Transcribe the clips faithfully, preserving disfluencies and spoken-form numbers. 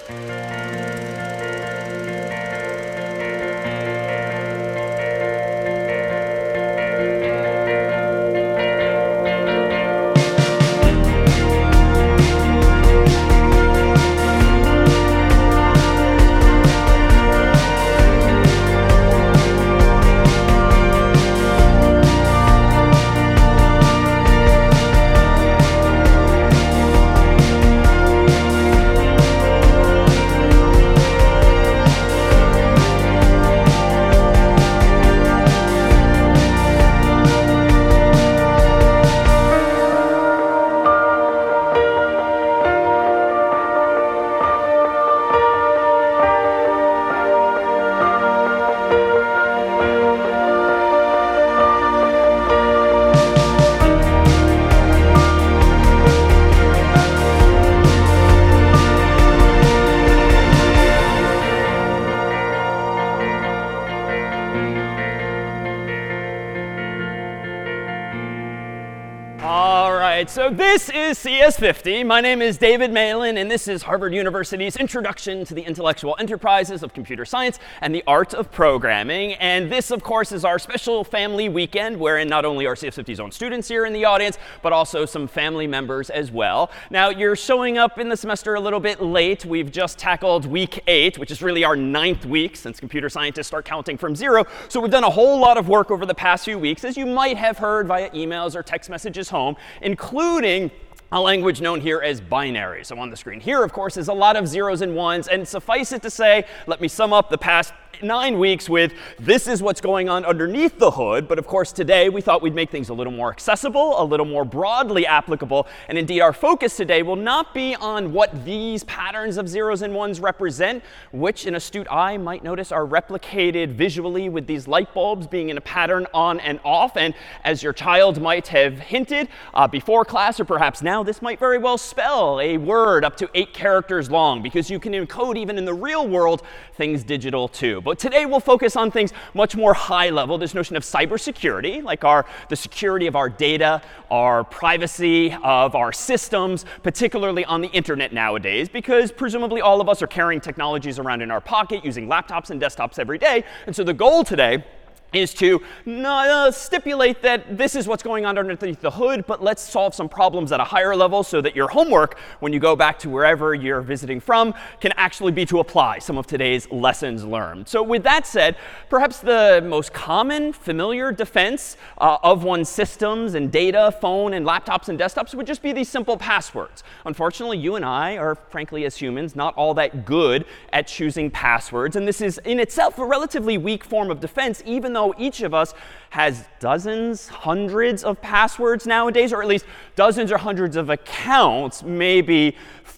So this is C S fifty. My name is David Malan, and this is Harvard University's Introduction to the Intellectual Enterprises of Computer Science and the Art of Programming. And this, of course, is our special family weekend, wherein not only are C S fifty's own students here in the audience, but also some family members as well. Now, you're showing up in the semester a little bit late. We've just tackled week eight, which is really our ninth week since computer scientists start counting from zero. So we've done a whole lot of work over the past few weeks, as you might have heard via emails or text messages home, including including a language known here as binary. So on the screen here, of course, is a lot of zeros and ones. And suffice it to say, let me sum up the past nine weeks with this is what's going on underneath the hood. But of course, today we thought we'd make things a little more accessible, a little more broadly applicable. And indeed, our focus today will not be on what these patterns of zeros and ones represent, which an astute eye might notice are replicated visually with these light bulbs being in a pattern on and off. And as your child might have hinted uh, before class, or perhaps now, this might very well spell a word up to eight characters long, because you can encode even in the real world things digital too. But today we'll focus on things much more high level, this notion of cybersecurity, like our, the security of our data, our privacy of our systems, particularly on the internet nowadays, because presumably all of us are carrying technologies around in our pocket, using laptops and desktops every day. And so the goal today is to uh, stipulate that this is what's going on underneath the hood, but let's solve some problems at a higher level so that your homework, when you go back to wherever you're visiting from, can actually be to apply some of today's lessons learned. So with that said, perhaps the most common, familiar defense uh, of one's systems and data, phone and laptops and desktops would just be these simple passwords. Unfortunately, you and I are, frankly, as humans, not all that good at choosing passwords. And this is in itself a relatively weak form of defense, even though Though each of us has dozens, hundreds of passwords nowadays, or at least dozens or hundreds of accounts, maybe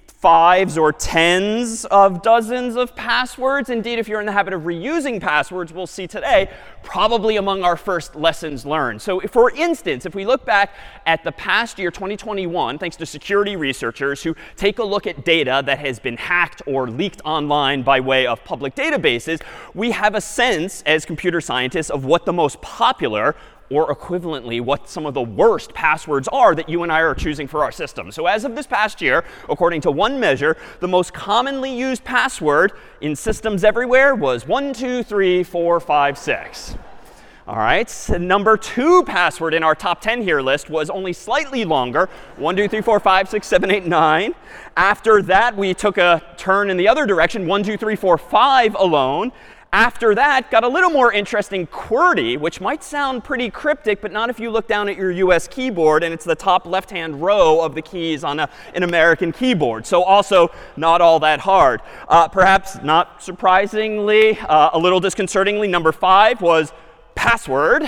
fives or tens of dozens of passwords. Indeed, if you're in the habit of reusing passwords, we'll see today, probably among our first lessons learned. So for instance, if we look back at the past year, twenty twenty-one, thanks to security researchers who take a look at data that has been hacked or leaked online by way of public databases, we have a sense as computer scientists of what the most popular, or equivalently, what some of the worst passwords are that you and I are choosing for our system. So as of this past year, according to one measure, the most commonly used password in systems everywhere was one two three four five six. All right, so number two password in our top ten here list was only slightly longer, one two three four five six seven eight nine. After that, we took a turn in the other direction, one two three four five alone. After that, got a little more interesting, QWERTY, which might sound pretty cryptic, but not if you look down at your U S keyboard and it's the top left-hand row of the keys on a, an American keyboard. So also not all that hard. Uh, perhaps not surprisingly, uh, a little disconcertingly, number five was password.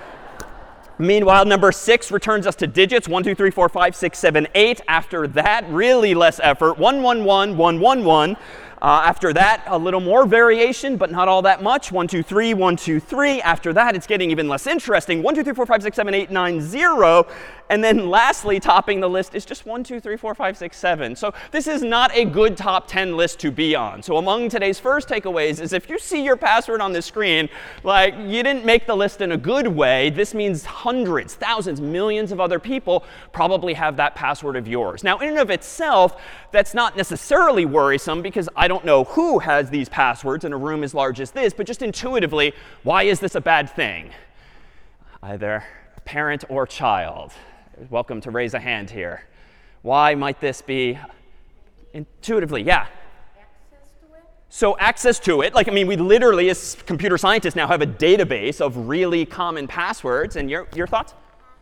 Meanwhile, number six returns us to digits, one two three four five six seven eight. After that, really less effort, one one one one one one. Uh, after that, a little more variation, but not all that much. one, two, three, one, two, three. After that, it's getting even less interesting. one, two, three, four, five, six, seven, eight, nine, zero. And then lastly, topping the list is just one, two, three, four, five, six, seven. So this is not a good top ten list to be on. So among today's first takeaways is if you see your password on the screen, like you didn't make the list in a good way, this means hundreds, thousands, millions of other people probably have that password of yours. Now, in and of itself, that's not necessarily worrisome because I don't know who has these passwords in a room as large as this, but just intuitively, why is this a bad thing? Either parent or child. Welcome to raise a hand here. Why might this be intuitively? Yeah. So access to it, like, I mean, we literally, as computer scientists now, have a database of really common passwords. And your, your thoughts?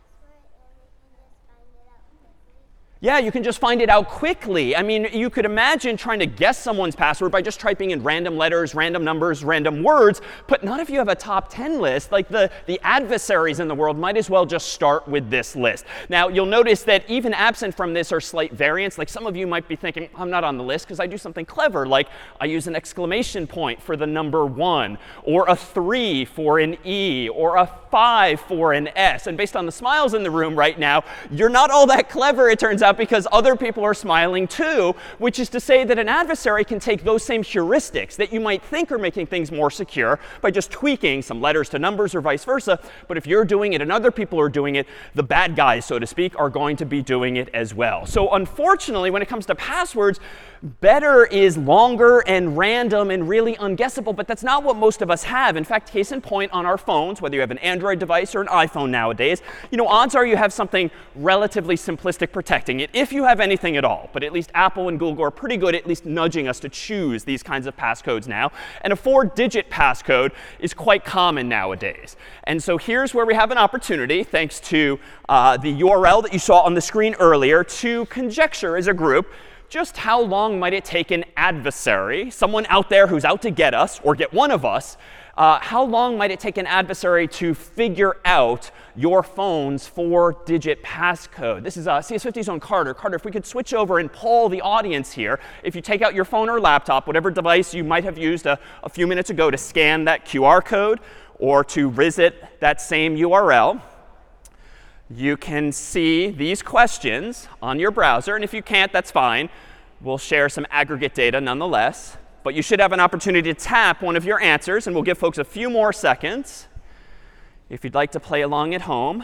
Yeah, you can just find it out quickly. I mean, you could imagine trying to guess someone's password by just typing in random letters, random numbers, random words. But not if you have a top ten list. Like the, the adversaries in the world might as well just start with this list. Now, you'll notice that even absent from this are slight variants. Like some of you might be thinking, I'm not on the list because I do something clever. Like I use an exclamation point for the number one, or a three for an E, or a five for an S. And based on the smiles in the room right now, you're not all that clever, it turns out, because other people are smiling too, which is to say that an adversary can take those same heuristics that you might think are making things more secure by just tweaking some letters to numbers or vice versa. But if you're doing it and other people are doing it, the bad guys, so to speak, are going to be doing it as well. So unfortunately, when it comes to passwords, better is longer and random and really unguessable, but that's not what most of us have. In fact, case in point, on our phones, whether you have an Android device or an iPhone nowadays, you know, odds are you have something relatively simplistic protecting it, if you have anything at all. But at least Apple and Google are pretty good at least nudging us to choose these kinds of passcodes now. And a four-digit passcode is quite common nowadays. And so here's where we have an opportunity, thanks to uh, the U R L that you saw on the screen earlier, to conjecture as a group just how long might it take an adversary, someone out there who's out to get us or get one of us, uh, how long might it take an adversary to figure out your phone's four-digit passcode? This is uh, C S fifty's own Carter. Carter, if we could switch over and poll the audience here. If you take out your phone or laptop, whatever device you might have used a, a few minutes ago to scan that Q R code or to visit that same U R L, you can see these questions on your browser. And if you can't, that's fine. We'll share some aggregate data nonetheless. But you should have an opportunity to tap one of your answers. And we'll give folks a few more seconds if you'd like to play along at home.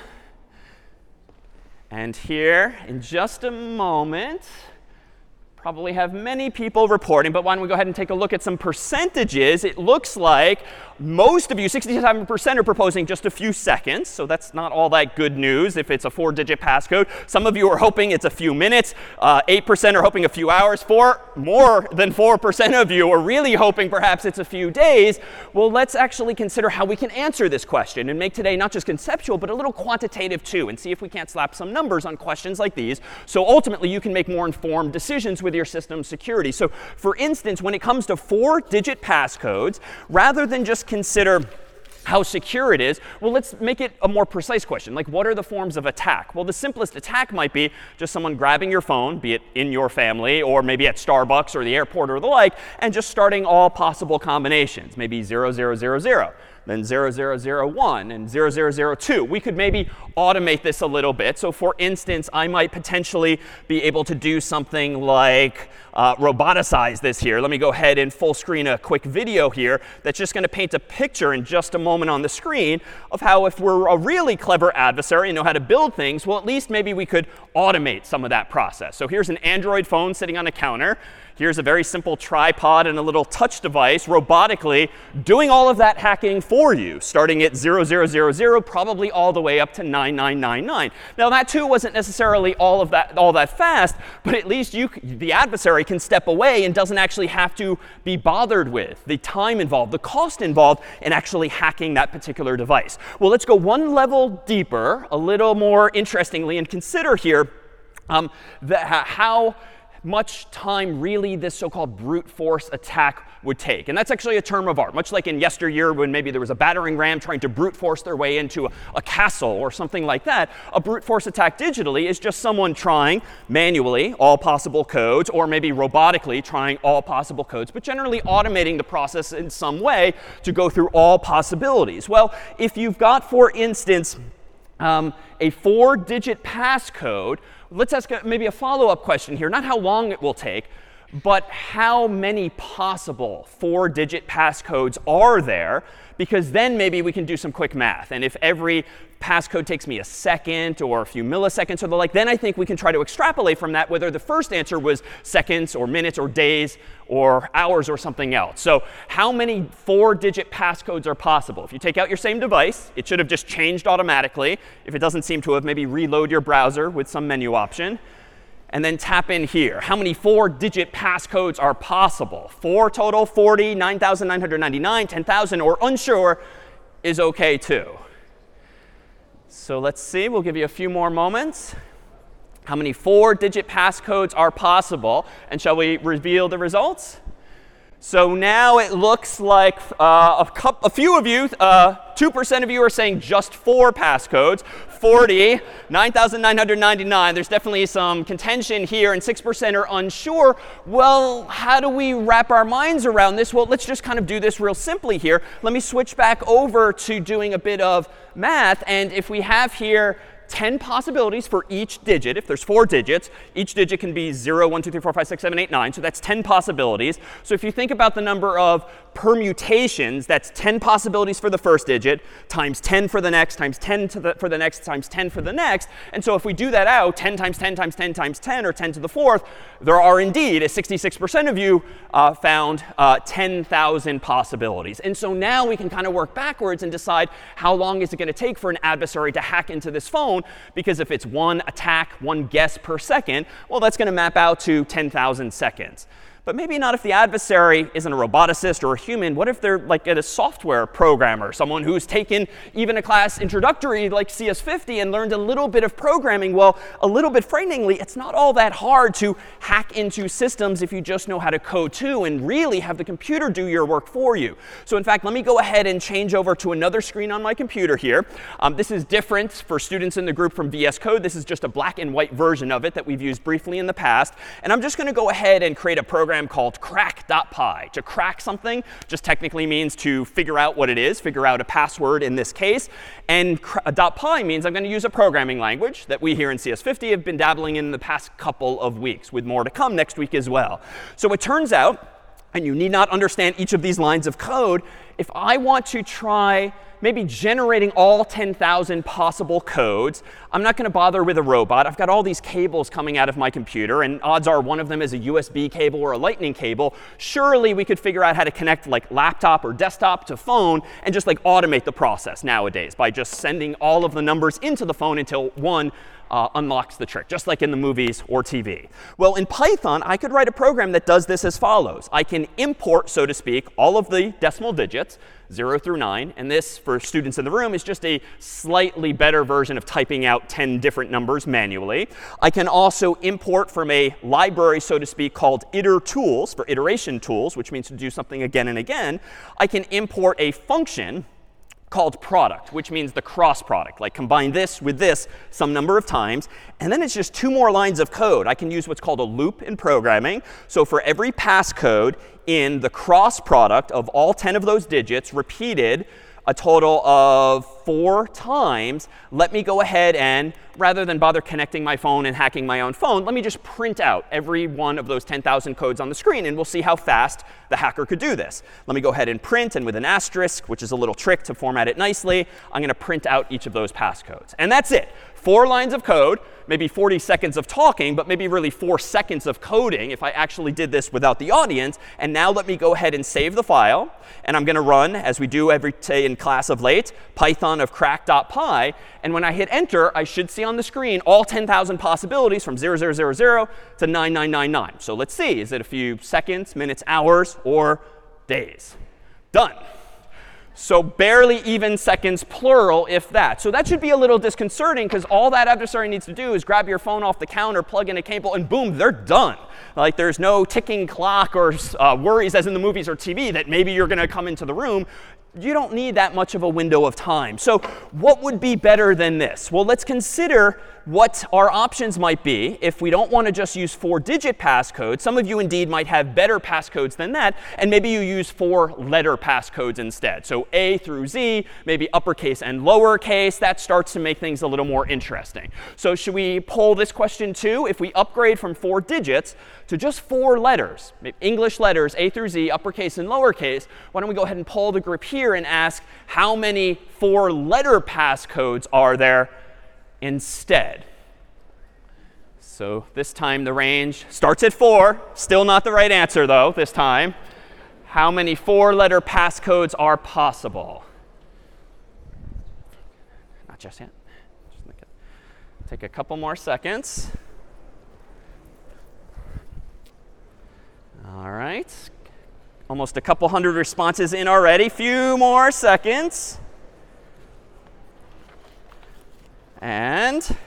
And here, in just a moment, probably have many people reporting. But why don't we go ahead and take a look at some percentages. It looks like most of you, sixty-seven percent, are proposing just a few seconds. So that's not all that good news if it's a four-digit passcode. Some of you are hoping it's a few minutes. Uh, eight percent are hoping a few hours. Four, more than four percent of you are really hoping perhaps it's a few days. Well, let's actually consider how we can answer this question and make today not just conceptual, but a little quantitative too, and see if we can't slap some numbers on questions like these. So ultimately, you can make more informed decisions with your system's security. So for instance, when it comes to four-digit passcodes, rather than just consider how secure it is, well, let's make it a more precise question. Like, what are the forms of attack? Well, the simplest attack might be just someone grabbing your phone, be it in your family or maybe at Starbucks or the airport or the like, and just starting all possible combinations, maybe zero zero zero zero. Then zero zero zero one and zero zero zero two. We could maybe automate this a little bit. So for instance, I might potentially be able to do something like uh, roboticize this here. Let me go ahead and full screen a quick video here that's just going to paint a picture in just a moment on the screen of how, if we're a really clever adversary and know how to build things, well, at least maybe we could automate some of that process. So here's an Android phone sitting on a counter. Here's a very simple tripod and a little touch device robotically doing all of that hacking for you, starting at zero zero zero zero, probably all the way up to nine nine nine nine. Now, that too wasn't necessarily all of that all that fast, but at least you, the adversary, can step away and doesn't actually have to be bothered with the time involved, the cost involved in actually hacking that particular device. Well, let's go one level deeper, a little more interestingly, and consider here um, the, how much time really this so-called brute force attack would take. And that's actually a term of art, much like in yesteryear when maybe there was a battering ram trying to brute force their way into a, a castle or something like that. A brute force attack digitally is just someone trying manually all possible codes, or maybe robotically trying all possible codes, but generally automating the process in some way to go through all possibilities. Well, if you've got, for instance, um, a four-digit passcode, let's ask a, maybe a follow-up question here, not how long it will take, But how many possible four-digit passcodes are there? Because then maybe we can do some quick math. And if every passcode takes me a second or a few milliseconds or the like, then I think we can try to extrapolate from that whether the first answer was seconds or minutes or days or hours or something else. So how many four-digit passcodes are possible? If you take out your same device, it should have just changed automatically. If it doesn't seem to have, maybe reload your browser with some menu option. And then tap in here. How many four-digit passcodes are possible? Four total, forty, nine thousand nine hundred ninety-nine, ten thousand, or unsure is OK too. So let's see. We'll give you a few more moments. How many four-digit passcodes are possible? And shall we reveal the results? So now it looks like uh, a, cup, a few of you, uh, two percent of you are saying just four passcodes. forty, nine thousand nine hundred ninety-nine. There's definitely some contention here, and six percent are unsure. Well, how do we wrap our minds around this? Well, let's just kind of do this real simply here. Let me switch back over to doing a bit of math. And if we have here ten possibilities for each digit. If there's four digits, each digit can be zero, one, two, three, four, five, six, seven, eight, nine. So that's ten possibilities. So if you think about the number of permutations, that's ten possibilities for the first digit, times ten for the next, times ten to the, for the next, times ten for the next. And so if we do that out, ten times ten times ten times ten, or ten to the fourth, there are indeed, as sixty-six percent of you uh, found, uh, ten thousand possibilities. And so now we can kind of work backwards and decide how long is it going to take for an adversary to hack into this phone. Because if it's one attack, one guess per second, well, that's going to map out to ten thousand seconds. But maybe not if the adversary isn't a roboticist or a human. What if they're like a software programmer, someone who's taken even a class introductory like C S fifty and learned a little bit of programming? Well, a little bit frighteningly, it's not all that hard to hack into systems if you just know how to code too and really have the computer do your work for you. So in fact, let me go ahead and change over to another screen on my computer here. Um, this is different for students in the group from V S Code. This is just a black and white version of it that we've used briefly in the past. And I'm just going to go ahead and create a program called crack dot p y. To crack something just technically means to figure out what it is, figure out a password in this case. And .py means I'm going to use a programming language that we here in C S fifty have been dabbling in the past couple of weeks, with more to come next week as well. So it turns out, and you need not understand each of these lines of code, if I want to try maybe generating all ten thousand possible codes, I'm not going to bother with a robot. I've got all these cables coming out of my computer, and odds are one of them is a U S B cable or a lightning cable. Surely we could figure out how to connect like laptop or desktop to phone and just like automate the process nowadays by just sending all of the numbers into the phone until one Uh, unlocks the trick, just like in the movies or T V. Well, in Python, I could write a program that does this as follows. I can import, so to speak, all of the decimal digits, zero through nine. And this, for students in the room, is just a slightly better version of typing out ten different numbers manually. I can also import from a library, so to speak, called itertools, for iteration tools, which means to do something again and again. I can import a function called product, which means the cross product, like combine this with this some number of times. And then it's just two more lines of code. I can use what's called a loop in programming. So for every passcode in the cross product of all ten of those digits repeated a total of four times, let me go ahead and, rather than bother connecting my phone and hacking my own phone, let me just print out every one of those ten thousand codes on the screen, and we'll see how fast the hacker could do this. Let me go ahead and print, and with an asterisk, which is a little trick to format it nicely, I'm going to print out each of those passcodes. And that's it. Four lines of code, maybe forty seconds of talking, but maybe really four seconds of coding if I actually did this without the audience. And now let me go ahead and save the file. And I'm going to run, as we do every day in class of late, Python of crack dot p y. And when I hit enter, I should see on the screen all ten thousand possibilities from zero, zero, zero, zero to nine, nine, nine, nine. So let's see. Is it a few seconds, minutes, hours, or days? Done. So barely even seconds plural, if that. So that should be a little disconcerting, because all that adversary needs to do is grab your phone off the counter, plug in a cable, and boom, they're done. Like there's no ticking clock or uh, worries, as in the movies or T V, that maybe you're going to come into the room. you don't need that much of a window of time. So what would be better than this? Well, let's consider what our options might be if we don't want to just use four-digit passcodes. Some of you indeed might have better passcodes than that, and maybe you use four-letter passcodes instead. So A through Z, maybe uppercase and lowercase. That starts to make things a little more interesting. So should we poll this question too? If we upgrade from four digits to just four letters, English letters, A through Z, uppercase and lowercase, why don't we go ahead and poll the group here and ask how many four-letter passcodes are there instead? So this time the range starts at four. Still not the right answer, though, this time. How many four-letter passcodes are possible? Not just yet. Just take a couple more seconds. All right. Almost a couple hundred responses in already. Few more seconds. And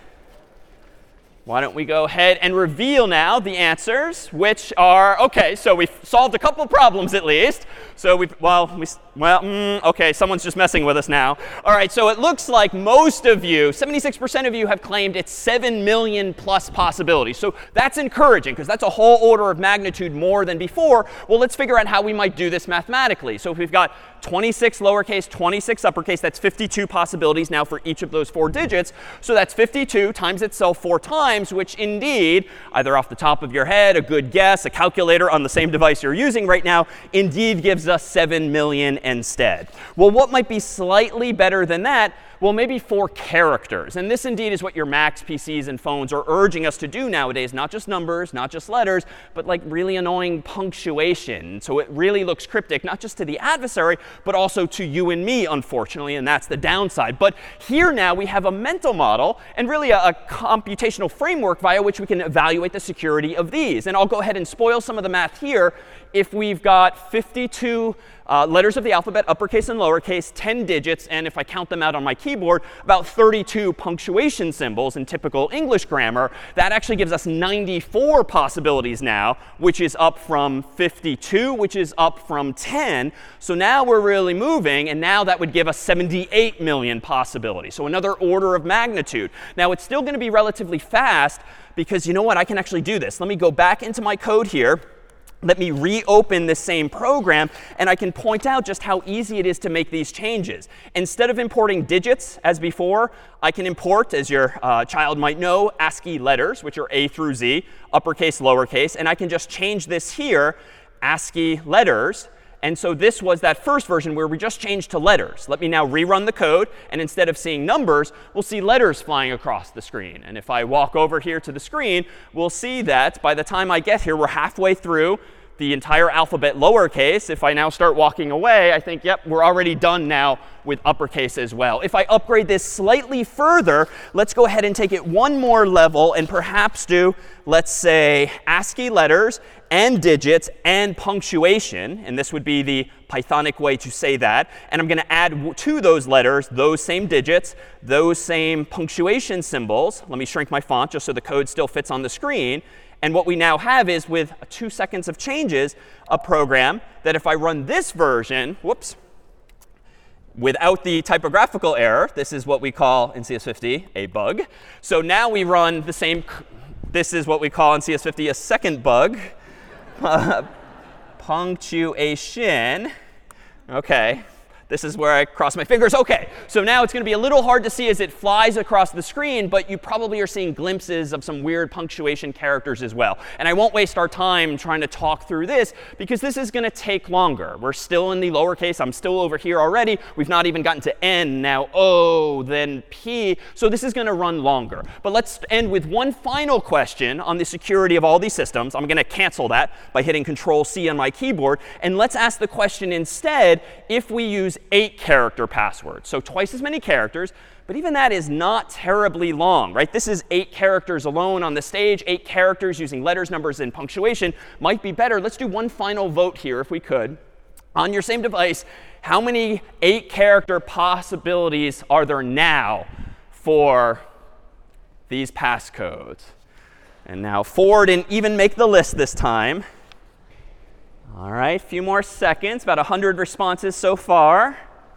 why don't we go ahead and reveal now the answers, which are, OK, so we've solved a couple problems at least. So we've, well, we, well, mm, OK, someone's just messing with us now. All right, so it looks like most of you, seventy-six percent of you have claimed it's seven million plus possibilities. So that's encouraging, because that's a whole order of magnitude more than before. Well, let's figure out how we might do this mathematically. So if we've got twenty-six lowercase, twenty-six uppercase, that's fifty-two possibilities now for each of those four digits. So that's fifty-two times itself four times, which indeed, either off the top of your head, a good guess, a calculator on the same device you're using right now, indeed gives us seven million instead. Well, what might be slightly better than that? Well, maybe four characters. And this indeed is what your Macs, P Cs, and phones are urging us to do nowadays. Not just numbers, not just letters, but like really annoying punctuation. So it really looks cryptic, not just to the adversary, but also to you and me, unfortunately. And that's the downside. But here now we have a mental model and really a, a computational framework via which we can evaluate the security of these. And I'll go ahead and spoil some of the math here. If we've got fifty-two uh, letters of the alphabet, uppercase and lowercase, ten digits, and if I count them out on my keyboard, about thirty-two punctuation symbols in typical English grammar, that actually gives us ninety-four possibilities now, which is up from fifty-two, which is up from ten. So now we're really moving, and now that would give us seventy-eight million possibilities. So another order of magnitude. Now, it's still going to be relatively fast, because you know what? I can actually do this. Let me go back into my code here. Let me reopen this same program, and I can point out just how easy it is to make these changes. Instead of importing digits as before, I can import, as your uh, child might know, ASCII letters, which are A through Z, uppercase, lowercase. And I can just change this here, ASCII letters. And so this was that first version where we just changed to letters. Let me now rerun the code. And instead of seeing numbers, we'll see letters flying across the screen. And if I walk over here to the screen, we'll see that by the time I get here, we're halfway through the entire alphabet lowercase. If I now start walking away, I think, yep, we're already done now with uppercase as well. If I upgrade this slightly further, let's go ahead and take it one more level and perhaps do, let's say, ASCII letters and digits and punctuation. And this would be the Pythonic way to say that. And I'm going to add to those letters those same digits, those same punctuation symbols. Let me shrink my font just so the code still fits on the screen. And what we now have is, with two seconds of changes, a program that if I run this version, whoops, without the typographical error, this is what we call in C S fifty a bug. So now we run the same, this is what we call in C S fifty a second bug. Uh, punctuation. OK. This is where I cross my fingers. OK, so now it's going to be a little hard to see as it flies across the screen, but you probably are seeing glimpses of some weird punctuation characters as well. And I won't waste our time trying to talk through this, because this is going to take longer. We're still in the lowercase. I'm still over here already. We've not even gotten to N, now O, then P. So this is going to run longer. But let's end with one final question on the security of all these systems. I'm going to cancel that by hitting Control C on my keyboard. And let's ask the question instead, if we use eight character passwords. So twice as many characters, but even that is not terribly long, right? This is eight characters alone on the stage. Eight characters using letters, numbers, and punctuation might be better. Let's do one final vote here, if we could. On your same device, how many eight character possibilities are there now for these passcodes? And now four didn't even make the list this time. All right, a few more seconds, about one hundred responses so far.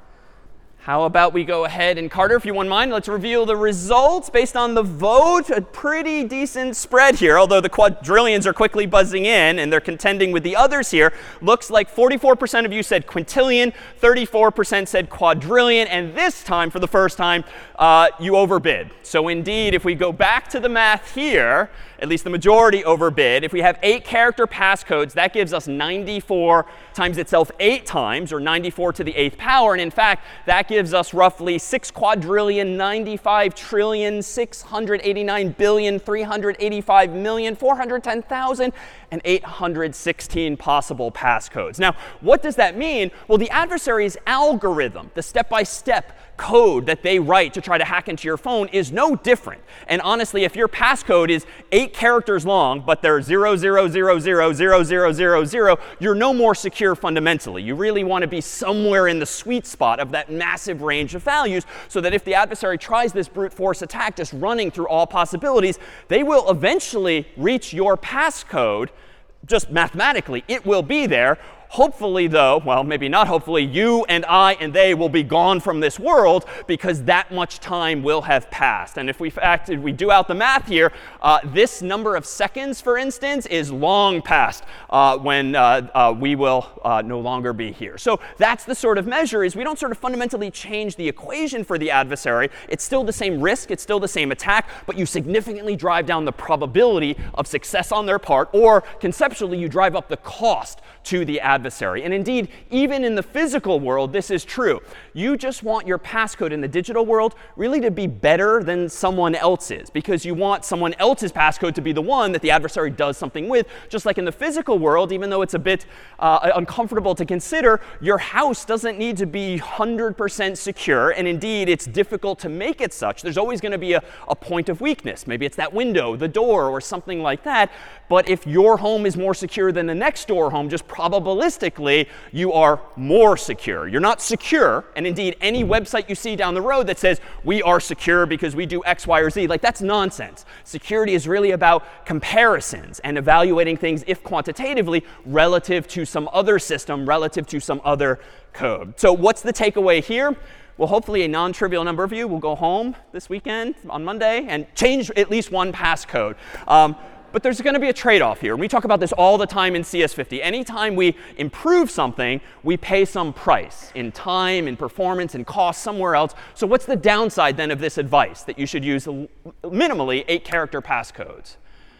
How about we go ahead and, Carter, if you wouldn't mind, let's reveal the results based on the vote. A pretty decent spread here, although the quadrillions are quickly buzzing in and they're contending with the others here. Looks like forty-four percent of you said quintillion, thirty-four percent said quadrillion, and this time, for the first time, uh, you overbid. So indeed, if we go back to the math here, at least the majority overbid. If we have eight character passcodes, that gives us ninety-four times itself eight times, or ninety-four to the eighth power. And in fact, that gives us roughly six quadrillion, ninety-five trillion, six hundred eighty-nine billion, three hundred eighty-five million, four hundred ten thousand, and eight hundred sixteen possible passcodes. Now, what does that mean? Well, the adversary's algorithm, the step-by-step code that they write to try to hack into your phone is no different. And honestly, if your passcode is eight characters long, but they're zero, zero, zero, zero, zero, zero, zero, zero, you're no more secure fundamentally. You really want to be somewhere in the sweet spot of that massive range of values so that if the adversary tries this brute force attack just running through all possibilities, they will eventually reach your passcode. Just mathematically, it will be there. Hopefully, though, well, maybe not hopefully, you and I and they will be gone from this world because that much time will have passed. And if we fact, if we do out the math here, uh, this number of seconds, for instance, is long past uh, when uh, uh, we will uh, no longer be here. So that's the sort of measure is we don't sort of fundamentally change the equation for the adversary. It's still the same risk. It's still the same attack. But you significantly drive down the probability of success on their part. Or conceptually, you drive up the cost to the adversary. And indeed, even in the physical world, this is true. You just want your passcode in the digital world really to be better than someone else's, because you want someone else's passcode to be the one that the adversary does something with. Just like in the physical world, even though it's a bit uh, uncomfortable to consider, your house doesn't need to be one hundred percent secure. And indeed, it's difficult to make it such. There's always going to be a, a point of weakness. Maybe it's that window, the door, or something like that. But if your home is more secure than the next door home, just probabilistically, you are more secure. You're not secure. And indeed, any website you see down the road that says, we are secure because we do X, Y, or Z, like that's nonsense. Security is really about comparisons and evaluating things, if quantitatively, relative to some other system, relative to some other code. So what's the takeaway here? Well, hopefully a non-trivial number of you will go home this weekend on Monday and change at least one passcode. Um, But there's going to be a trade-off here. And we talk about this all the time in C S fifty. Anytime we improve something, we pay some price in time, in performance, in cost somewhere else. So what's the downside then of this advice that you should use minimally eight character passcodes?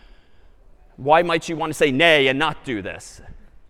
Why might you want to say nay and not do this?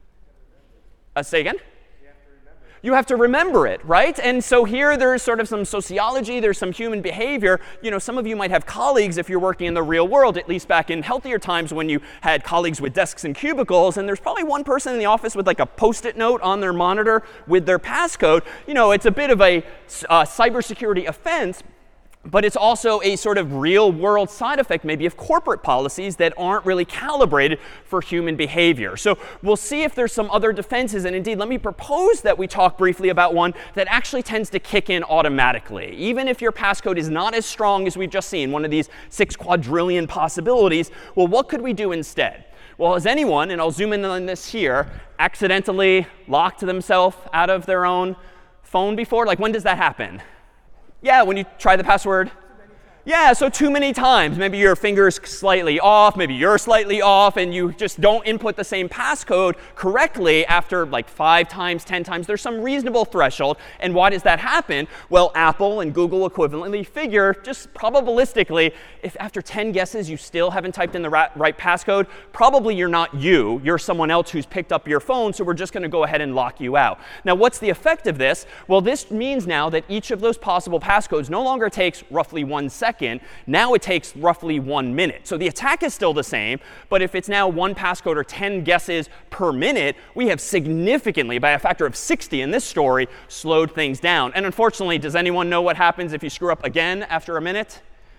Uh, say again? You have to remember it, right? And so here there's sort of some sociology, there's some human behavior. You know, some of you might have colleagues if you're working in the real world, at least back in healthier times when you had colleagues with desks and cubicles, and there's probably one person in the office with like a post-it note on their monitor with their passcode. You know, it's a bit of a uh, cybersecurity offense. But it's also a sort of real world side effect maybe of corporate policies that aren't really calibrated for human behavior. So we'll see if there's some other defenses. And indeed, let me propose that we talk briefly about one that actually tends to kick in automatically. Even if your passcode is not as strong as we've just seen, one of these six quadrillion possibilities, well, what could we do instead? Well, has anyone, and I'll zoom in on this here, accidentally locked themselves out of their own phone before? Like, when does that happen? Yeah, when you try the password. Yeah, so too many times. Maybe your finger's slightly off, maybe you're slightly off, and you just don't input the same passcode correctly after like five times, ten times. There's some reasonable threshold. And why does that happen? Well, Apple and Google equivalently figure, just probabilistically, if after ten guesses you still haven't typed in the right, right passcode, probably you're not you. You're someone else who's picked up your phone, so we're just going to go ahead and lock you out. Now, what's the effect of this? Well, this means now that each of those possible passcodes no longer takes roughly one second. Now it takes roughly one minute. So the attack is still the same, but if it's now one passcode or ten guesses per minute, we have significantly, by a factor of sixty in this story, slowed things down. And unfortunately, does anyone know what happens if you screw up again after a minute?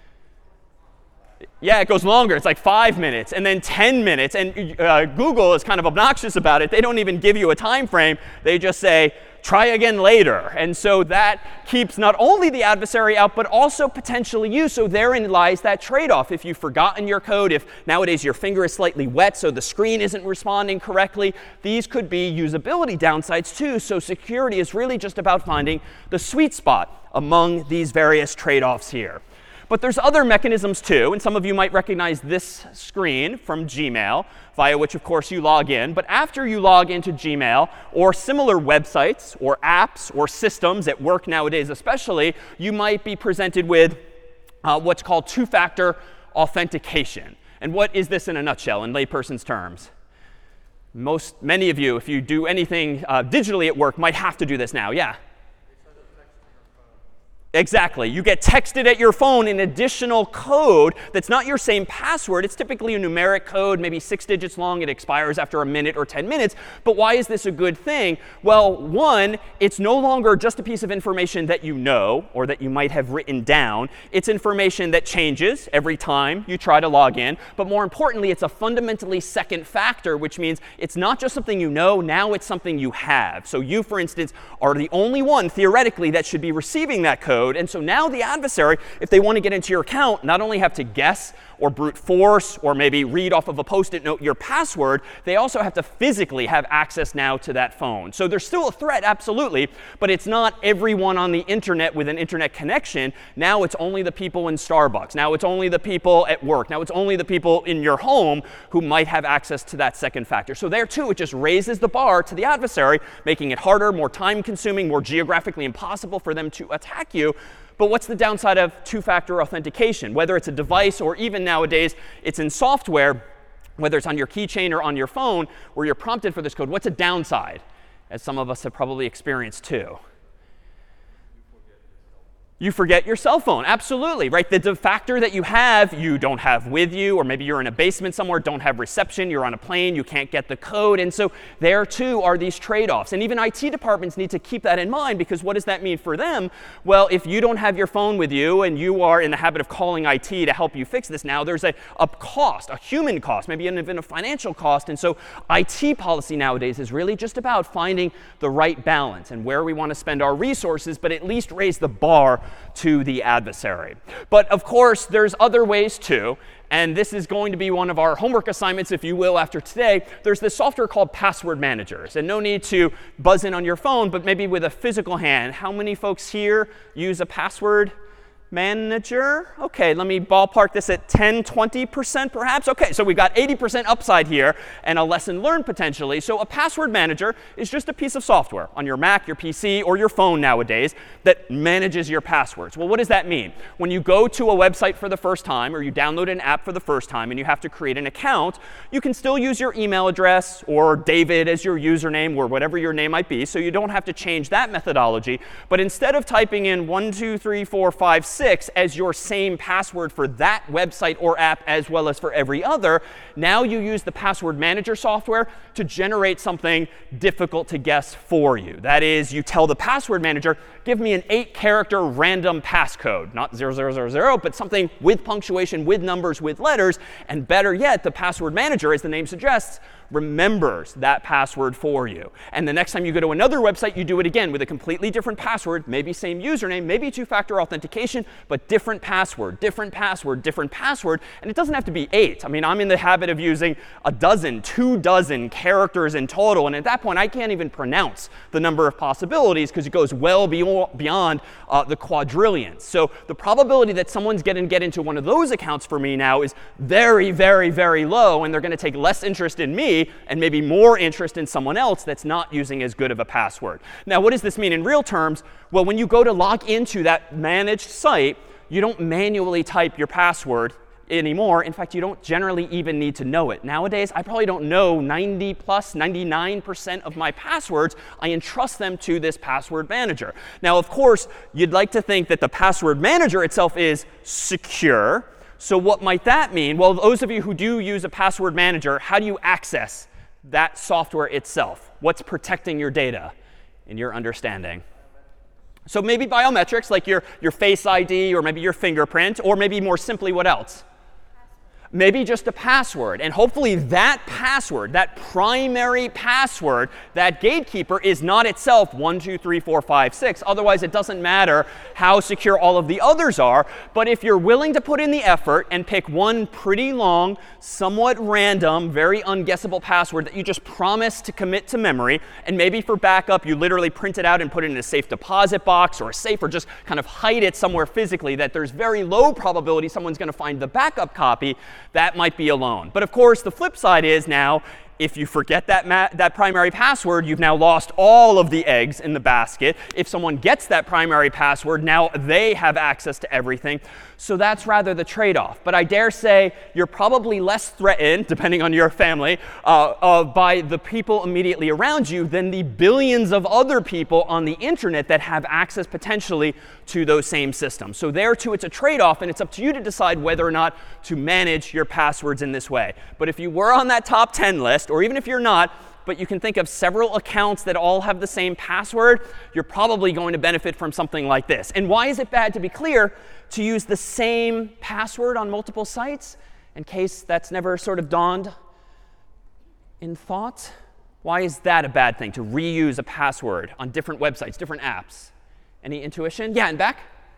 Yeah, it goes longer. It's like five minutes and then ten minutes. And uh, Google is kind of obnoxious about it. They don't even give you a time frame. They just say try again later. And so that keeps not only the adversary out, but also potentially you. So therein lies that trade-off. If you've forgotten your code, if nowadays your finger is slightly wet so the screen isn't responding correctly, these could be usability downsides too. So security is really just about finding the sweet spot among these various trade-offs here. But there's other mechanisms too, and some of you might recognize this screen from Gmail, via which, of course, you log in. But after you log into Gmail, or similar websites, or apps, or systems at work nowadays especially, you might be presented with uh, what's called two-factor authentication. And what is this in a nutshell, in layperson's terms? Most, many of you, if you do anything uh, digitally at work, might have to do this now. Yeah? Exactly. You get texted at your phone an additional code that's not your same password. It's typically a numeric code, maybe six digits long. It expires after a minute or ten minutes. But why is this a good thing? Well, one, it's no longer just a piece of information that you know or that you might have written down. It's information that changes every time you try to log in. But more importantly, it's a fundamentally second factor, which means it's not just something you know. Now it's something you have. So you, for instance, are the only one, theoretically, that should be receiving that code. And so now the adversary, if they want to get into your account, not only have to guess or brute force or maybe read off of a post-it note your password, they also have to physically have access now to that phone. So there's still a threat, absolutely, but it's not everyone on the internet with an internet connection. Now it's only the people in Starbucks. Now it's only the people at work. Now it's only the people in your home who might have access to that second factor. So there, too, it just raises the bar to the adversary, making it harder, more time-consuming, more geographically impossible for them to attack you. But what's the downside of two-factor authentication? Whether it's a device or even nowadays it's in software, whether it's on your keychain or on your phone where you're prompted for this code, what's a downside? As some of us have probably experienced too. You forget your cell phone. Absolutely, right? The de factor that you have, you don't have with you, or maybe you're in a basement somewhere, don't have reception, you're on a plane, you can't get the code. And so there, too, are these trade-offs. And even I T departments need to keep that in mind, because what does that mean for them? Well, if you don't have your phone with you and you are in the habit of calling I T to help you fix this now, there's a, a cost, a human cost, maybe even a financial cost. And so I T policy nowadays is really just about finding the right balance and where we want to spend our resources, but at least raise the bar to the adversary. But of course, there's other ways too. And this is going to be one of our homework assignments, if you will, after today. There's this software called password managers. And no need to buzz in on your phone, but maybe with a physical hand. How many folks here use a password manager? OK, let me ballpark this at ten, twenty percent perhaps. OK, so we've got eighty percent upside here and a lesson learned potentially. So a password manager is just a piece of software on your Mac, your P C, or your phone nowadays that manages your passwords. Well, what does that mean? When you go to a website for the first time or you download an app for the first time and you have to create an account, you can still use your email address or David as your username or whatever your name might be. So you don't have to change that methodology. But instead of typing in one, two, three, four, five, six as your same password for that website or app as well as for every other, now you use the password manager software to generate something difficult to guess for you. That is, you tell the password manager, give me an eight character random passcode. Not zero, zero, zero, zero, but something with punctuation, with numbers, with letters. And better yet, the password manager, as the name suggests, remembers that password for you. And the next time you go to another website, you do it again with a completely different password, maybe same username, maybe two-factor authentication, but different password, different password, different password. And it doesn't have to be eight. I mean, I'm in the habit of using a dozen, two dozen characters in total. And at that point, I can't even pronounce the number of possibilities because it goes well beyond uh, the quadrillions. So the probability that someone's going to get into one of those accounts for me now is very, very, very low. And they're going to take less interest in me and maybe more interest in someone else that's not using as good of a password. Now, what does this mean in real terms? Well, when you go to log into that managed site, you don't manually type your password anymore. In fact, you don't generally even need to know it. Nowadays, I probably don't know ninety plus, ninety-nine percent of my passwords. I entrust them to this password manager. Now, of course, you'd like to think that the password manager itself is secure. So what might that mean? Well, those of you who do use a password manager, how do you access that software itself? What's protecting your data in your understanding? So maybe biometrics, like your, your Face I D or maybe your fingerprint, or maybe more simply, what else? Maybe just a password. And hopefully that password, that primary password, that gatekeeper is not itself one, two, three, four, five, six. Otherwise, it doesn't matter how secure all of the others are. But if you're willing to put in the effort and pick one pretty long, somewhat random, very unguessable password that you just promise to commit to memory, and maybe for backup, you literally print it out and put it in a safe deposit box or a safe, or just kind of hide it somewhere physically that there's very low probability someone's going to find the backup copy, that might be alone. But of course, the flip side is now, if you forget that, ma that primary password, you've now lost all of the eggs in the basket. If someone gets that primary password, now they have access to everything. So that's rather the trade-off. But I dare say you're probably less threatened, depending on your family, uh, uh, by the people immediately around you than the billions of other people on the internet that have access potentially to those same systems. So there, too, it's a trade-off, and it's up to you to decide whether or not to manage your passwords in this way. But if you were on that top ten list, or even if you're not, but you can think of several accounts that all have the same password, you're probably going to benefit from something like this. And why is it bad, to be clear, to use the same password on multiple sites? In case that's never sort of dawned in thought. Why is that a bad thing, to reuse a password on different websites, different apps? Any intuition? Yeah, and back?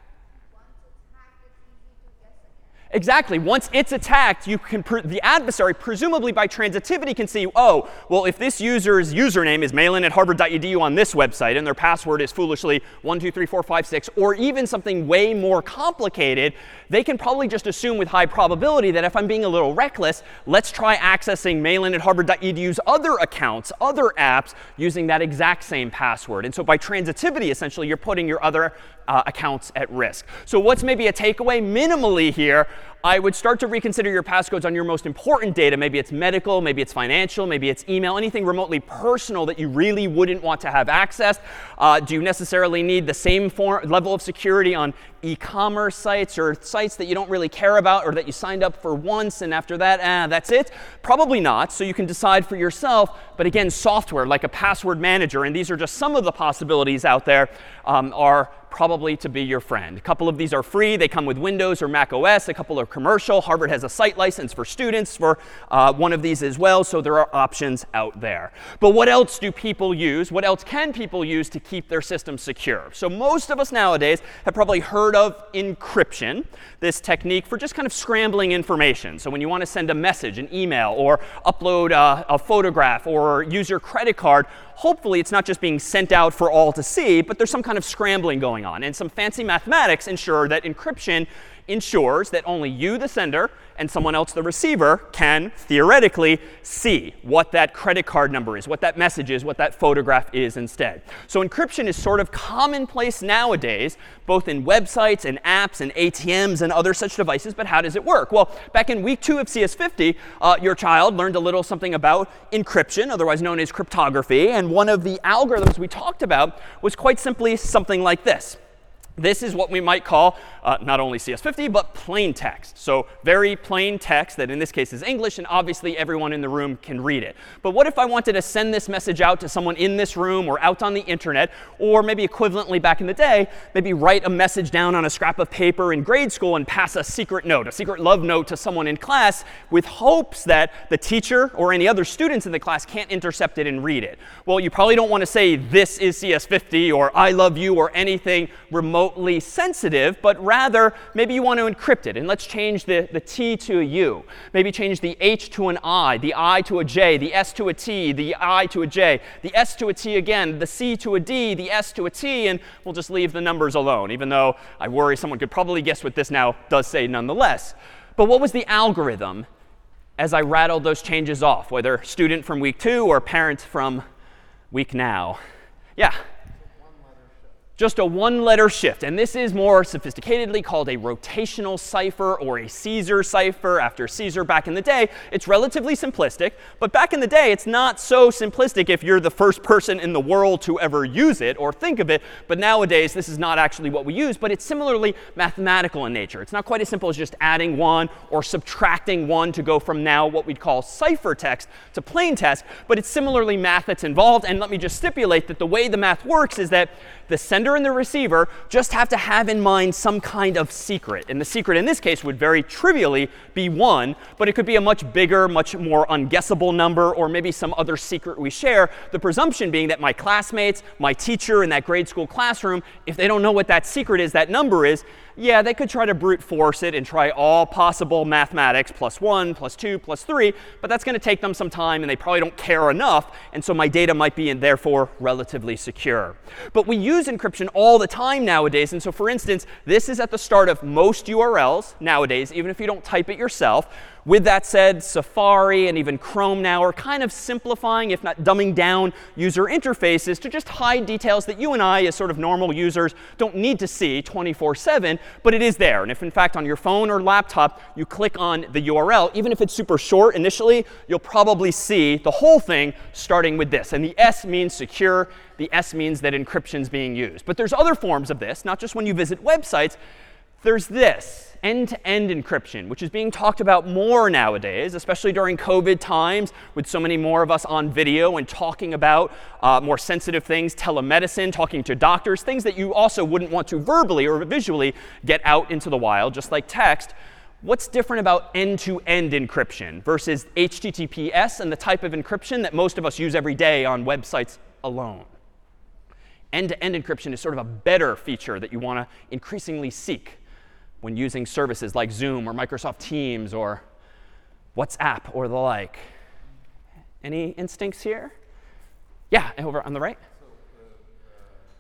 Exactly. Once it's attacked, you can pr the adversary, presumably by transitivity, can see, oh, well, if this user's username is mailin at harvard dot e d u on this website, and their password is foolishly one, two, three, four, five, six, or even something way more complicated, they can probably just assume with high probability that if I'm being a little reckless, let's try accessing mailin at harvard dot e d u's other accounts, other apps, using that exact same password. And so by transitivity, essentially, you're putting your other uh, accounts at risk. So what's maybe a takeaway minimally here? I would start to reconsider your passcodes on your most important data. Maybe it's medical, maybe it's financial, maybe it's email, anything remotely personal that you really wouldn't want to have accessed. Uh, do you necessarily need the same form, level of security on e-commerce sites or sites that you don't really care about, or that you signed up for once and after that, ah, that's it? Probably not. So you can decide for yourself. But again, software like a password manager, and these are just some of the possibilities out there, um, are probably to be your friend. A couple of these are free. They come with Windows or Mac O S. A couple are commercial. Harvard has a site license for students for uh, one of these as well. So there are options out there. But what else do people use? What else can people use to keep their systems secure? So most of us nowadays have probably heard of encryption, this technique for just kind of scrambling information. So when you want to send a message, an email, or upload a, a photograph, or use your credit card, hopefully it's not just being sent out for all to see, but there's some kind of scrambling going on. And some fancy mathematics ensure that encryption ensures that only you, the sender, and someone else, the receiver, can theoretically see what that credit card number is, what that message is, what that photograph is instead. So encryption is sort of commonplace nowadays, both in websites and apps and A T Ms and other such devices. But how does it work? Well, back in week two of C S fifty, uh, your child learned a little something about encryption, otherwise known as cryptography. And one of the algorithms we talked about was quite simply something like this. This is what we might call uh, not only C S fifty, but plain text. So very plain text that in this case is English, and obviously everyone in the room can read it. But what if I wanted to send this message out to someone in this room or out on the internet, or maybe equivalently back in the day, maybe write a message down on a scrap of paper in grade school and pass a secret note, a secret love note to someone in class with hopes that the teacher or any other students in the class can't intercept it and read it? Well, you probably don't want to say this is C S fifty or I love you or anything remote sensitive, but rather maybe you want to encrypt it. And let's change the, the T to a U. Maybe change the H to an I, the I to a J, the S to a T, the I to a J, the S to a T again, the C to a D, the S to a T, and we'll just leave the numbers alone, even though I worry someone could probably guess what this now does say nonetheless. But what was the algorithm as I rattled those changes off, whether student from week two or parent from week now? Yeah? Just a one-letter shift. And this is more sophisticatedly called a rotational cipher or a Caesar cipher after Caesar back in the day. It's relatively simplistic. But back in the day, it's not so simplistic if you're the first person in the world to ever use it or think of it. But nowadays, this is not actually what we use. But it's similarly mathematical in nature. It's not quite as simple as just adding one or subtracting one to go from now what we'd call ciphertext to plain text. But it's similarly math that's involved. And let me just stipulate that the way the math works is that the sender sender and the receiver just have to have in mind some kind of secret. And the secret in this case would very trivially be one, but it could be a much bigger, much more unguessable number, or maybe some other secret we share. The presumption being that my classmates, my teacher in that grade school classroom, if they don't know what that secret is, that number is, yeah, they could try to brute force it and try all possible mathematics, plus one, plus two, plus three, but that's going to take them some time, and they probably don't care enough, and so my data might be, and therefore, relatively secure. But we use encryption all the time nowadays, and so for instance, this is at the start of most U R Ls nowadays, even if you don't type it yourself. With that said, Safari and even Chrome now are kind of simplifying, if not dumbing down, user interfaces to just hide details that you and I, as sort of normal users, don't need to see twenty-four seven, but it is there. And if, in fact, on your phone or laptop, you click on the U R L, even if it's super short initially, you'll probably see the whole thing starting with this. And the S means secure. The S means that encryption is being used. But there's other forms of this, not just when you visit websites. There's this, end-to-end encryption, which is being talked about more nowadays, especially during COVID times, with so many more of us on video and talking about uh, more sensitive things, telemedicine, talking to doctors, things that you also wouldn't want to verbally or visually get out into the wild, just like text. What's different about end-to-end encryption versus H T T P S and the type of encryption that most of us use every day on websites alone? End-to-end encryption is sort of a better feature that you want to increasingly seek when using services like Zoom or Microsoft Teams or WhatsApp or the like. Any instincts here? Yeah, over on the right. So the, uh,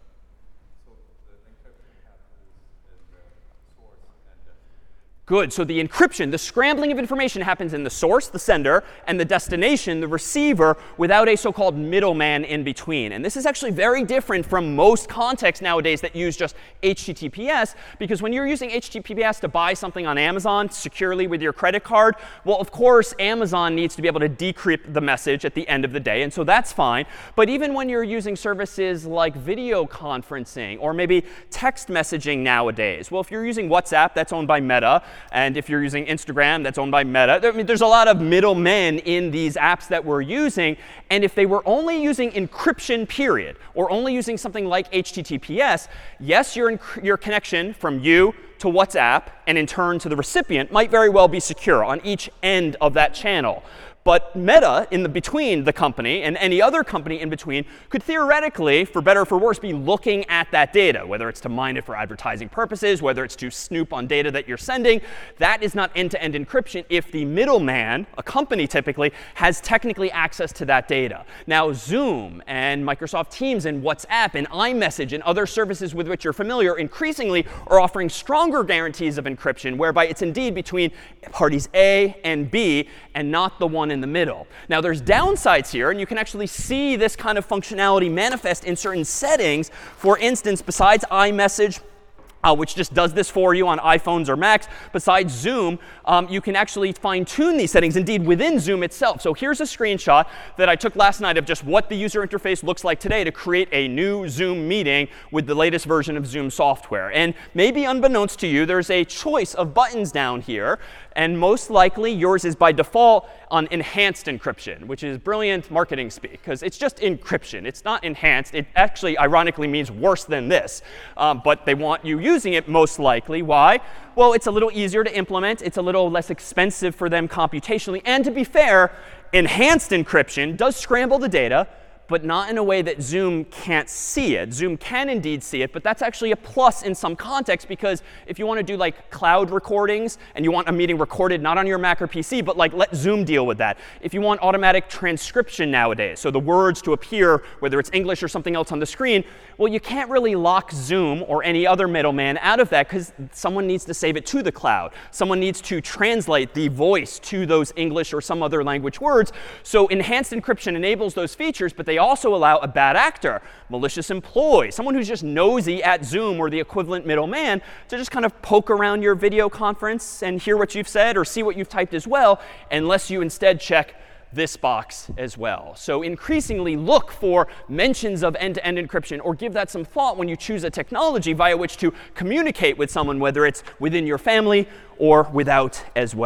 so the encryption happens in the source and destination. Good. So the encryption, the scrambling of information happens in the source, the sender, and the destination, the receiver, without a so-called middleman in between. And this is actually very different from most contexts nowadays that use just H T T P S, because when you're using H T T P S to buy something on Amazon securely with your credit card, well, of course, Amazon needs to be able to decrypt the message at the end of the day, and so that's fine. But even when you're using services like video conferencing or maybe text messaging nowadays, well, if you're using WhatsApp, that's owned by Meta. And if you're using Instagram, that's owned by Meta. I mean, there's a lot of middlemen in these apps that we're using. And if they were only using encryption, period, or only using something like H T T P S, yes, your, your connection from you to WhatsApp and in turn to the recipient might very well be secure on each end of that channel. But Meta, in the between the company and any other company in between, could theoretically, for better or for worse, be looking at that data, whether it's to mine it for advertising purposes, whether it's to snoop on data that you're sending. That is not end-to-end encryption if the middleman, a company typically, has technically access to that data. Now, Zoom and Microsoft Teams and WhatsApp and iMessage and other services with which you're familiar increasingly are offering stronger guarantees of encryption, whereby it's indeed between parties A and B and not the one in the middle. Now, there's downsides here, and you can actually see this kind of functionality manifest in certain settings. For instance, besides iMessage, Uh, which just does this for you on iPhones or Macs. Besides Zoom, um, you can actually fine-tune these settings, indeed, within Zoom itself. So here's a screenshot that I took last night of just what the user interface looks like today to create a new Zoom meeting with the latest version of Zoom software. And maybe unbeknownst to you, there's a choice of buttons down here. And most likely, yours is by default on enhanced encryption, which is brilliant marketing speak, because it's just encryption. It's not enhanced. It actually, ironically, means worse than this. Um, but they want you using it most likely. Why? Well, it's a little easier to implement. It's a little less expensive for them computationally. And to be fair, enhanced encryption does scramble the data, but not in a way that Zoom can't see it. Zoom can indeed see it, but that's actually a plus in some context, because if you want to do like cloud recordings and you want a meeting recorded not on your Mac or P C, but like let Zoom deal with that. If you want automatic transcription nowadays, so the words to appear, whether it's English or something else on the screen, well, you can't really lock Zoom or any other middleman out of that, because someone needs to save it to the cloud. Someone needs to translate the voice to those English or some other language words. So enhanced encryption enables those features, but they They also allow a bad actor, malicious employee, someone who's just nosy at Zoom or the equivalent middleman to just kind of poke around your video conference and hear what you've said or see what you've typed as well, unless you instead check this box as well. So increasingly look for mentions of end-to-end encryption, or give that some thought when you choose a technology via which to communicate with someone, whether it's within your family or without as well.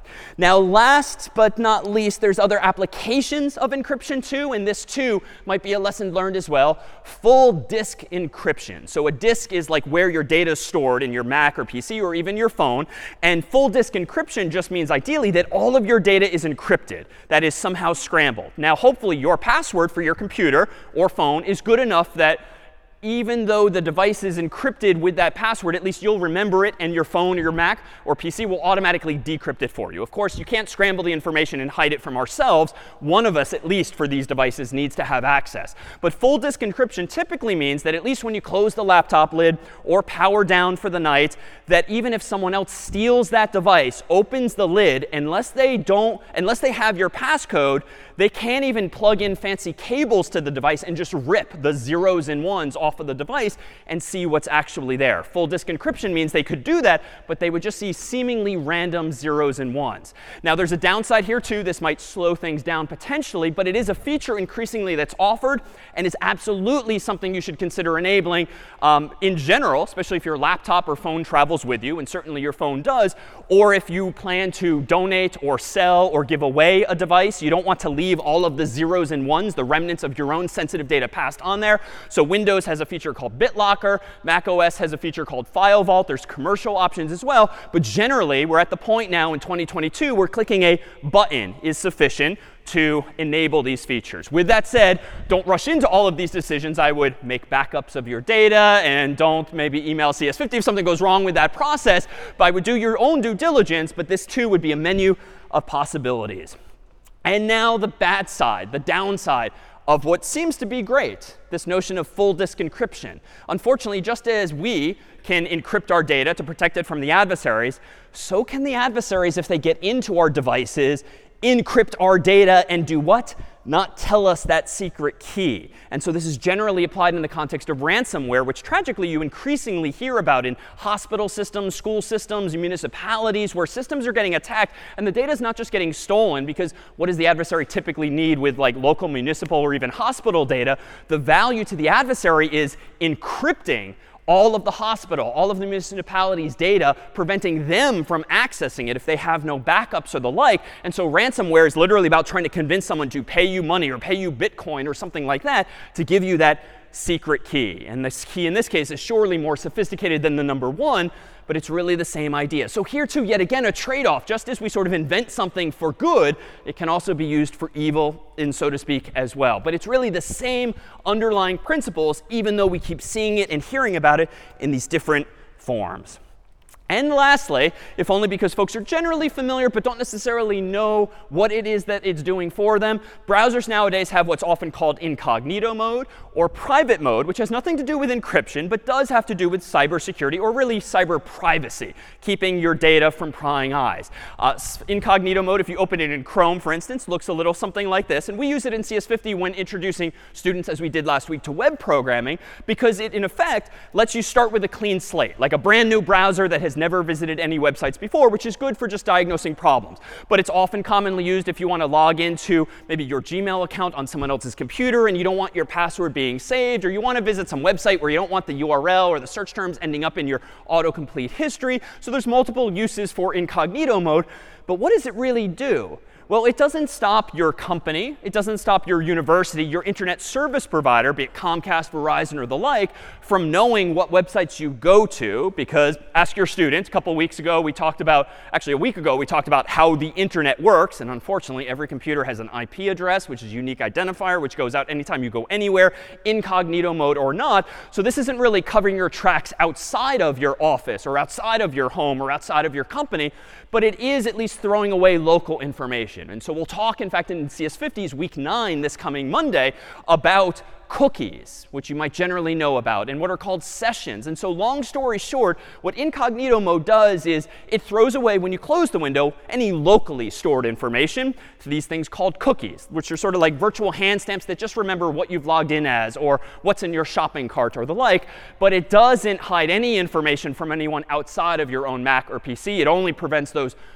Now, last but not least, there's other applications of encryption too, and this too might be a lesson learned as well. Full disk encryption. So a disk is like where your data is stored in your Mac or P C or even your phone. And full disk encryption just means ideally that all of your data is encrypted, that is somehow scrambled. Now, hopefully your password for your computer or phone is good enough that even though the device is encrypted with that password, at least you'll remember it, and your phone or your Mac or P C will automatically decrypt it for you. Of course, you can't scramble the information and hide it from ourselves. One of us, at least for these devices, needs to have access. But full disk encryption typically means that at least when you close the laptop lid or power down for the night, that even if someone else steals that device, opens the lid, unless they don't, unless they have your passcode, they can't even plug in fancy cables to the device and just rip the zeros and ones off of the device and see what's actually there. Full disk encryption means they could do that, but they would just see seemingly random zeros and ones. Now, there's a downside here too. This might slow things down potentially, but it is a feature increasingly that's offered and is absolutely something you should consider enabling um, in general, especially if your laptop or phone travels with you, and certainly your phone does, or if you plan to donate or sell or give away a device. You don't want to leave all of the zeros and ones, the remnants of your own sensitive data passed on there. So Windows has a feature called BitLocker. Mac O S has a feature called File Vault. There's commercial options as well. But generally, we're at the point now in twenty twenty-two where clicking a button is sufficient to enable these features. With that said, don't rush into all of these decisions. I would make backups of your data and don't maybe email C S fifty if something goes wrong with that process. But I would do your own due diligence. But this too would be a menu of possibilities. And now the bad side, the downside of what seems to be great, this notion of full disk encryption. Unfortunately, just as we can encrypt our data to protect it from the adversaries, so can the adversaries, if they get into our devices, encrypt our data and do what? Not tell us that secret key. And so this is generally applied in the context of ransomware, which tragically you increasingly hear about in hospital systems, school systems, municipalities, where systems are getting attacked. And the data is not just getting stolen, because what does the adversary typically need with like local municipal or even hospital data? The value to the adversary is encrypting all of the hospital, all of the municipality's data, preventing them from accessing it if they have no backups or the like. And so ransomware is literally about trying to convince someone to pay you money or pay you Bitcoin or something like that to give you that secret key. And this key in this case is surely more sophisticated than the number one, but it's really the same idea. So here too, yet again, a trade-off. Just as we sort of invent something for good, it can also be used for evil, in so to speak, as well. But it's really the same underlying principles, even though we keep seeing it and hearing about it in these different forms. And lastly, if only because folks are generally familiar but don't necessarily know what it is that it's doing for them, browsers nowadays have what's often called incognito mode or private mode, which has nothing to do with encryption but does have to do with cybersecurity, or really cyber privacy, keeping your data from prying eyes. Uh, incognito mode, if you open it in Chrome, for instance, looks a little something like this. And we use it in C S fifty when introducing students, as we did last week, to web programming, because it, in effect, lets you start with a clean slate, like a brand new browser that has never visited any websites before, which is good for just diagnosing problems. But it's often commonly used if you want to log into maybe your Gmail account on someone else's computer and you don't want your password being saved, or you want to visit some website where you don't want the U R L or the search terms ending up in your autocomplete history. So there's multiple uses for incognito mode. But what does it really do? Well, it doesn't stop your company. It doesn't stop your university, your internet service provider, be it Comcast, Verizon, or the like, from knowing what websites you go to. Because ask your students. A couple weeks ago, we talked about, actually a week ago, we talked about how the internet works. And unfortunately, every computer has an I P address, which is a unique identifier, which goes out anytime you go anywhere, incognito mode or not. So this isn't really covering your tracks outside of your office or outside of your home or outside of your company, but it is at least throwing away local information. And so we'll talk, in fact, in C S fifty's week nine this coming Monday about cookies, which you might generally know about, and what are called sessions. And so long story short, what incognito mode does is it throws away, when you close the window, any locally stored information to these things called cookies, which are sort of like virtual hand stamps that just remember what you've logged in as or what's in your shopping cart or the like. But it doesn't hide any information from anyone outside of your own Mac or P C. It only prevents those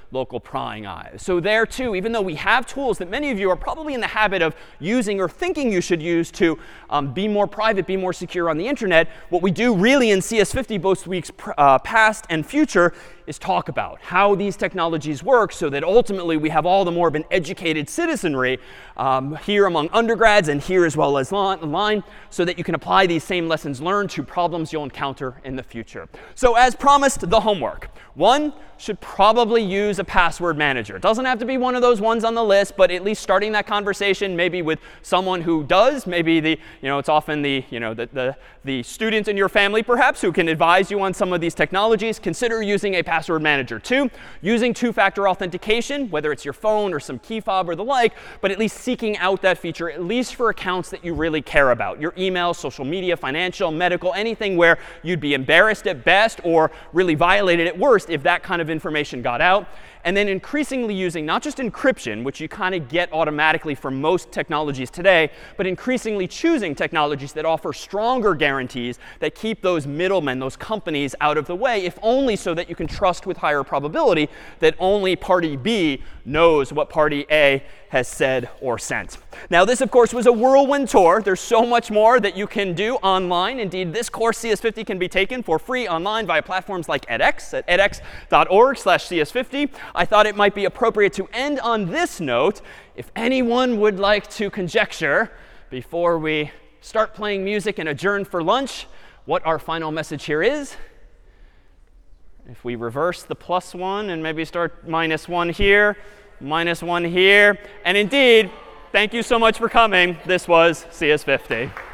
local prying eyes. So there too, even though we have tools that many of you are probably in the habit of using or thinking you should use to um, be more private, be more secure on the internet, what we do really in C S fifty, both weeks uh, past and future, is talk about how these technologies work so that ultimately we have all the more of an educated citizenry um, here among undergrads and here as well as online, so that you can apply these same lessons learned to problems you'll encounter in the future. So as promised, the homework. One should probably use a password manager. It doesn't have to be one of those ones on the list, but at least starting that conversation maybe with someone who does. Maybe the, you know, it's often the, you know, the, the, the student in your family perhaps who can advise you on some of these technologies. Consider using a password manager. Two, using two-factor authentication, whether it's your phone or some key fob or the like, but at least seeking out that feature, at least for accounts that you really care about. Your email, social media, financial, medical, anything where you'd be embarrassed at best or really violated at worst if that kind of information got out. And then increasingly using not just encryption, which you kind of get automatically from most technologies today, but increasingly choosing technologies that offer stronger guarantees that keep those middlemen, those companies out of the way, if only so that you can trust with higher probability that only party B knows what party A has said or sent. Now, this, of course, was a whirlwind tour. There's so much more that you can do online. Indeed, this course, C S fifty, can be taken for free online via platforms like edX at edx dot org slash C S fifty. I thought it might be appropriate to end on this note. If anyone would like to conjecture, before we start playing music and adjourn for lunch, what our final message here is, if we reverse the plus one and maybe start minus one here, minus one here, and indeed, thank you so much for coming. This was C S fifty.